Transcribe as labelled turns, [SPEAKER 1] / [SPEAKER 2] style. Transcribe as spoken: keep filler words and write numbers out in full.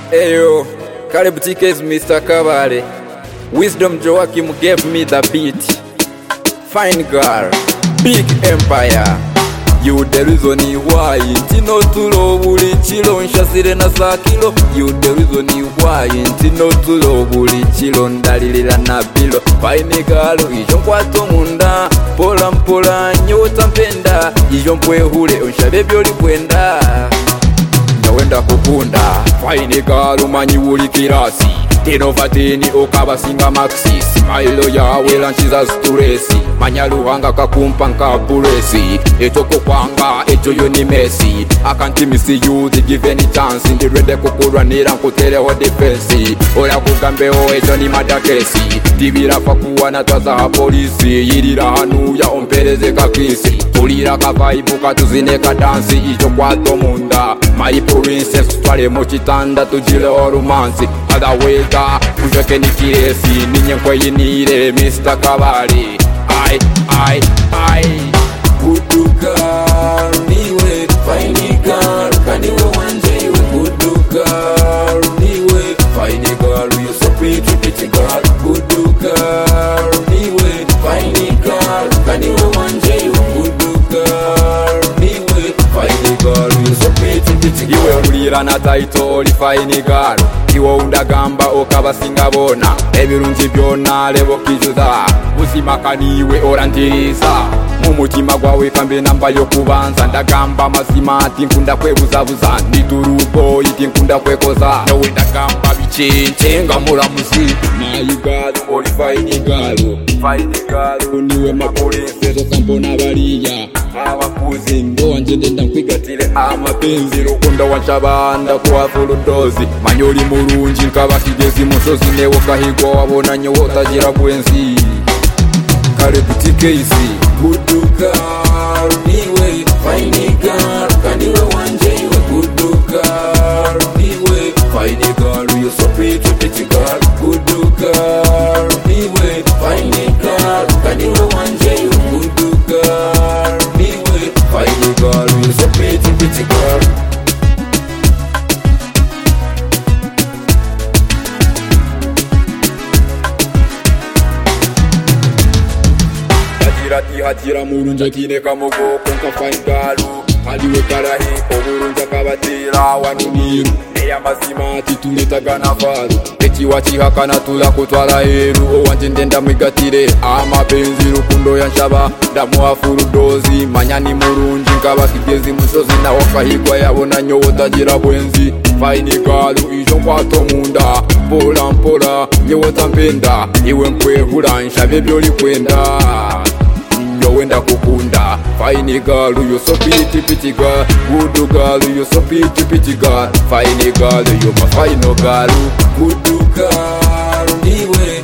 [SPEAKER 1] Eyo, Karibu T K's Mister Kabale. Wisdom Joachim gave me the beat. Fine girl, big empire. You the reason why Ntino tulo buli chilo nshasire na sakilo. You the reason why Ntino tulo buli chilo ndalilila na bilo. Fine girl, ijo nkwato munda. Pola mpola nyota mpenda. Ijo mpwehule unshabe byoli kwenda. Wenda kukunda Fine girl umanyi uli kirasi Tino fatini okaba singa maxi Smile yawe lanchiza sturesi Manyaluhanga kakumpa nkapuresi Etoko kwanga ejo yoni mesi I can't miss you the give any chance Ndirede kukuranira nkuteleho defensi Ola kugambeo ejo ni madakesi Tibira fakuwa na twaza polisi Yirira hanu ya ompereze kakisi Tulira kavaibu katuzine kadansi Ijo kwato munda My princess twale mochitanda tujile orumansi Adawega ujake nikiresi Ninye nkweyinire Mister Kabale Ai, ai, ai Kuduka niwe Fine girl Kaniwe wanje iwe Kuduka niwe Fine girl You so pretty pretty girl Kuduka niwe Fine girl Kaniwe wanje iwe Kuduka niwe Fine girl You so pretty pretty girl Iwe ulira na title Fine girl Iwe undagamba okabasinga bona Ebirungi byona lebo kijuza Uzimaka niwe orantiriza Mumutima gwawe kambe namba yokubanza Ndagamba mazima ati nkunda kwebuzabuza Nditurubo iti nkunda kwekoza Nawe ndagamba bichenche nga muramuzi My girl, oli fine girl Fine girl, niwe mapolisi Sokambona baliya Abakuzi ndo wanje ndenda nkwigatire amapenzi Rukundo wanchabanda kuwa fuludozi Manyoli murunji nkaba kigezi musozi Newo kahigwa wabona nyowo tajira bwenzi Karibu T K's Kuduka niwe Fine girl Kaniwe wanje iwe Kuduka niwe Fine girl You so pretty pretty girl Kuduka niwe Fine girl Kaniwe wanje iwe Kuduka niwe Fine girl You so pretty pretty girl Ati hatira murunja kine kamogo konka fine galu Haliwe karahi oburunja kabatira wanuniru Neya mazima tituletaga na faru Eti wachi haka na tula kutwala heru Owanje ndenda mwigatire amapenzi rukundo ya nshaba Damu hafuru dozi manyani murunji nkaba kigezi musozi Na wakahigwa yabona nyowo tajira bwenzi Fine galu ijo kwato munda Pola mpola nyowo tampenda Iwe mkwehula nshabe byoli kwenda Wenda kukunda Fine girl, you so pretty pretty girl Good girl, you so pretty pretty girl Fine girl, you my final girl Good girl, niwe